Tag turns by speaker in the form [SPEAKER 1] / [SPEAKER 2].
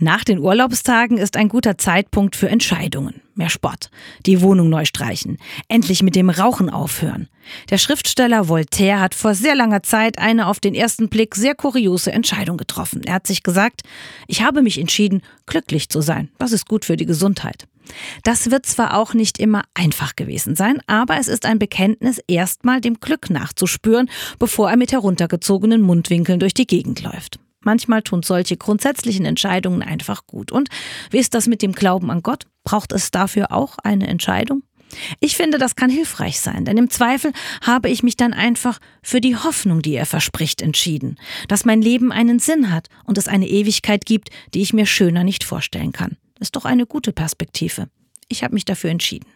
[SPEAKER 1] Nach den Urlaubstagen ist ein guter Zeitpunkt für Entscheidungen. Mehr Sport, die Wohnung neu streichen, endlich mit dem Rauchen aufhören. Der Schriftsteller Voltaire hat vor sehr langer Zeit eine auf den ersten Blick sehr kuriose Entscheidung getroffen. Er hat sich gesagt, ich habe mich entschieden, glücklich zu sein. Das ist gut für die Gesundheit. Das wird zwar auch nicht immer einfach gewesen sein, aber es ist ein Bekenntnis, erstmal dem Glück nachzuspüren, bevor er mit heruntergezogenen Mundwinkeln durch die Gegend läuft. Manchmal tun solche grundsätzlichen Entscheidungen einfach gut. Und wie ist das mit dem Glauben an Gott? Braucht es dafür auch eine Entscheidung? Ich finde, das kann hilfreich sein, denn im Zweifel habe ich mich dann einfach für die Hoffnung, die er verspricht, entschieden. Dass mein Leben einen Sinn hat und es eine Ewigkeit gibt, die ich mir schöner nicht vorstellen kann. Ist doch eine gute Perspektive. Ich habe mich dafür entschieden.